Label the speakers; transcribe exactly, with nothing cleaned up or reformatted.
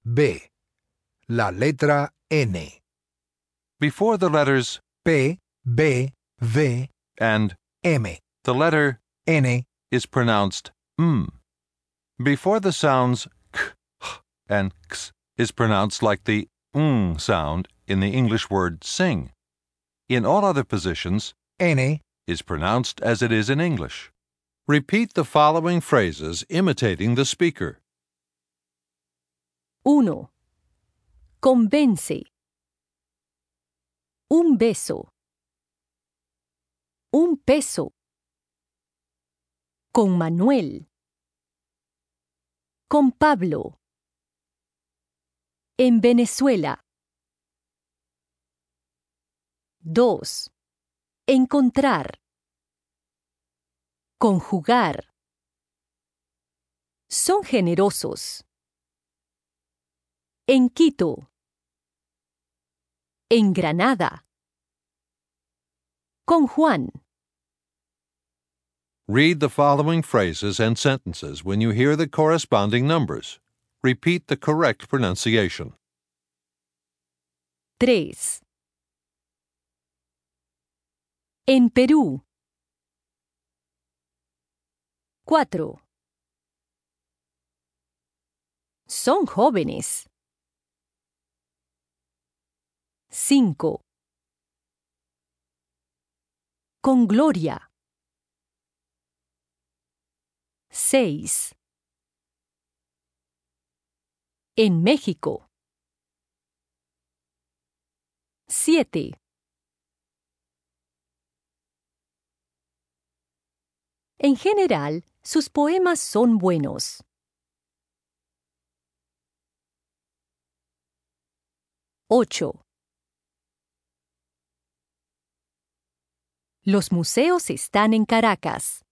Speaker 1: B. La letra N.
Speaker 2: Before the letters
Speaker 1: P, B, V,
Speaker 2: and
Speaker 1: M.
Speaker 2: the letter
Speaker 1: N.
Speaker 2: is pronounced m. Before the sounds k, h, and x is pronounced like the ng sound in the English word sing. In all other positions,
Speaker 1: N.
Speaker 2: is pronounced as it is in English. Repeat the following phrases imitating the speaker.
Speaker 3: uno. Convence. Un beso. Un peso. Con Manuel. Con Pablo. En Venezuela. dos. Encontrar. Conjugar. Son generosos. En Quito. En Granada. Con Juan.
Speaker 2: Read the following phrases and sentences when you hear the corresponding numbers. Repeat the correct pronunciation.
Speaker 3: tres. En Perú. cuatro. Son jóvenes. cinco. Con gloria. seis. En México. siete. En general, sus poemas son buenos. ocho. Los museos están en Caracas.